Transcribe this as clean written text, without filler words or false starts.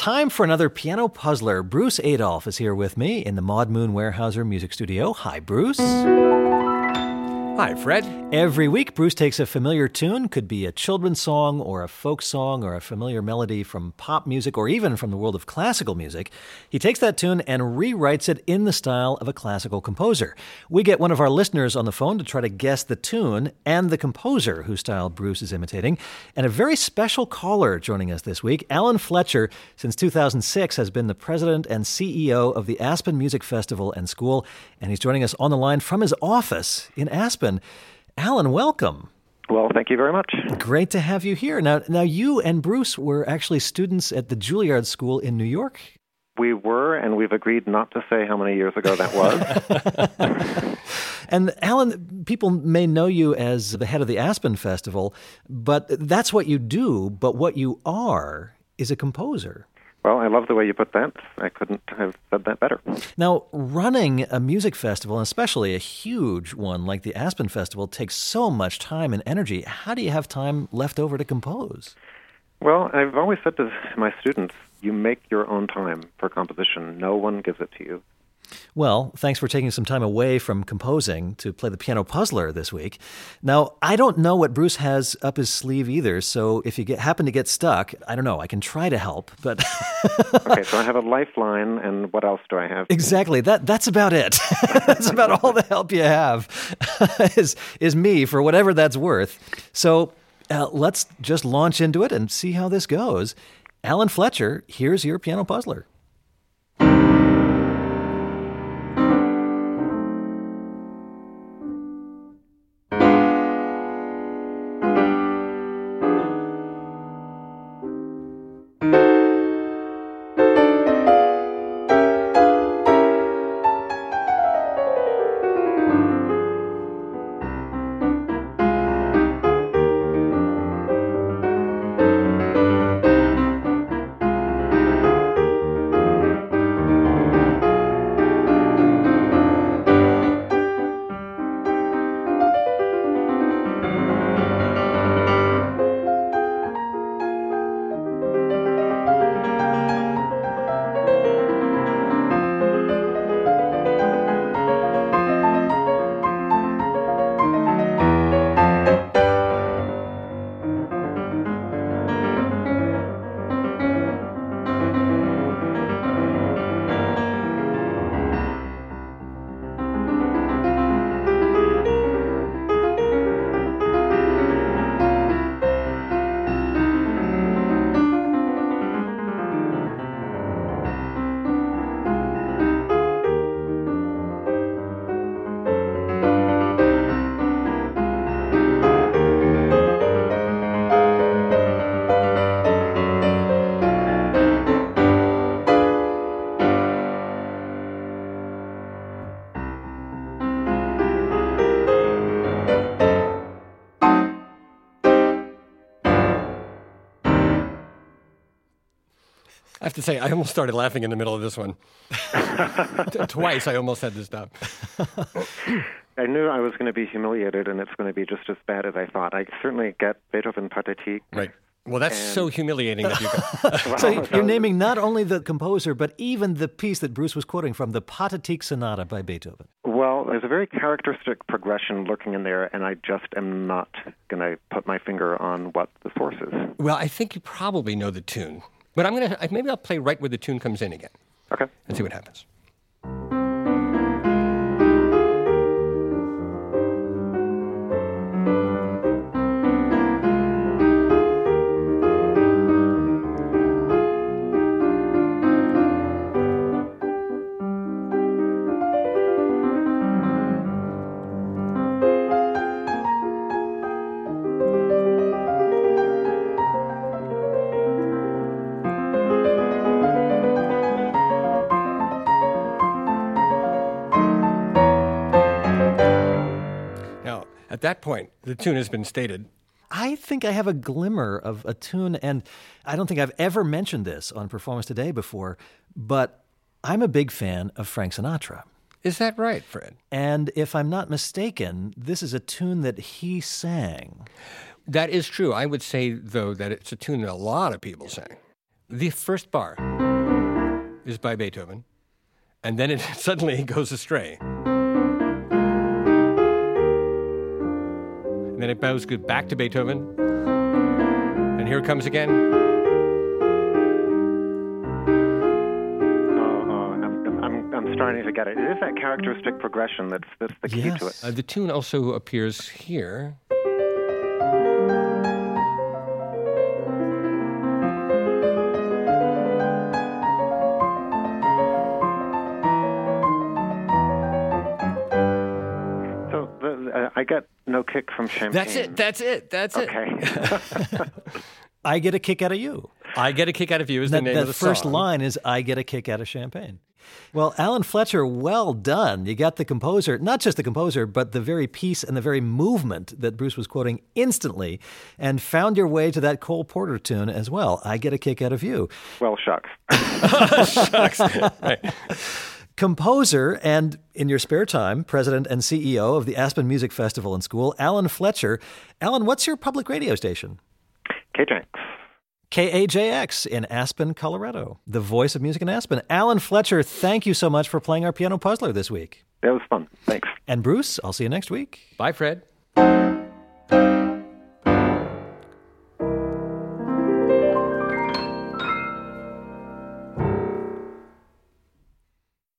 time for another piano puzzler. Bruce Adolphe is here with me in the Maud Moon Weyerhaeuser Music Studio. Hi, Bruce. Hi, Fred. Every week, Bruce takes a familiar tune, could be a children's song or a folk song or a familiar melody from pop music or even from the world of classical music. He takes that tune and rewrites it in the style of a classical composer. We get one of our listeners on the phone to try to guess the tune and the composer whose style Bruce is imitating. And a very special caller joining us this week, Alan Fletcher, since 2006 has been the president and CEO of the Aspen Music Festival and School, and he's joining us on the line from his office in Aspen. Alan, welcome. Well, thank you very much. Great to have you here. Now, you and Bruce were actually students at the Juilliard School in New York? We were, and we've agreed not to say how many years ago that was. And Alan, people may know you as the head of the Aspen Festival, but that's what you do, but what you are is a composer. Well, I love the way you put that. I couldn't have said that better. Now, running a music festival, and especially a huge one like the Aspen Festival, takes so much time and energy. How do you have time left over to compose? Well, I've always said to my students, you make your own time for composition. No one gives it to you. Well, thanks for taking some time away from composing to play the piano puzzler this week. Now, I don't know what Bruce has up his sleeve either, so if you happen to get stuck, I don't know, I can try to help, but... Okay, so I have a lifeline, and what else do I have? Exactly, that's about it. That's about all the help you have, is me, for whatever that's worth. So let's just launch into it and see how this goes. Alan Fletcher, here's your piano puzzler. I have to say, I almost started laughing in the middle of this one. Twice I almost had to stop. I knew I was going to be humiliated, and it's going to be just as bad as I thought. I certainly get Beethoven Pathétique. Right. Well, that's so humiliating that you got. So you're naming not only the composer, but even the piece that Bruce was quoting from, the Pathétique Sonata by Beethoven. Well, there's a very characteristic progression lurking in there, and I just am not going to put my finger on what the source is. Well, I think you probably know the tune. But maybe I'll play right where the tune comes in again. Okay. And see what happens. At that point, the tune has been stated. I think I have a glimmer of a tune, and I don't think I've ever mentioned this on Performance Today before, but I'm a big fan of Frank Sinatra. Is that right, Fred? And if I'm not mistaken, this is a tune that he sang. That is true. I would say, though, that it's a tune that a lot of people sang. the first bar is by Beethoven, and then it suddenly goes astray. And then it goes back to Beethoven, and here it comes again. I'm starting to get it. It is that characteristic progression that's the key to it. The tune also appears here. I get no kick from champagne. That's it. Okay. I get a kick out of you. I get a kick out of you is the name of the song. The first line is I get a kick out of champagne. Well, Alan Fletcher, well done. You got the composer, not just the composer, but the very piece and the very movement that Bruce was quoting instantly, and found your way to that Cole Porter tune as well. I get a kick out of you. Well, shucks. Shucks. Right. Composer and, in your spare time, president and CEO of the Aspen Music Festival and School, Alan Fletcher. Alan, what's your public radio station? KJX. KAJX in Aspen, Colorado, the voice of music in Aspen. Alan Fletcher, thank you so much for playing our piano puzzler this week. That was fun. Thanks. And Bruce, I'll see you next week. Bye, Fred.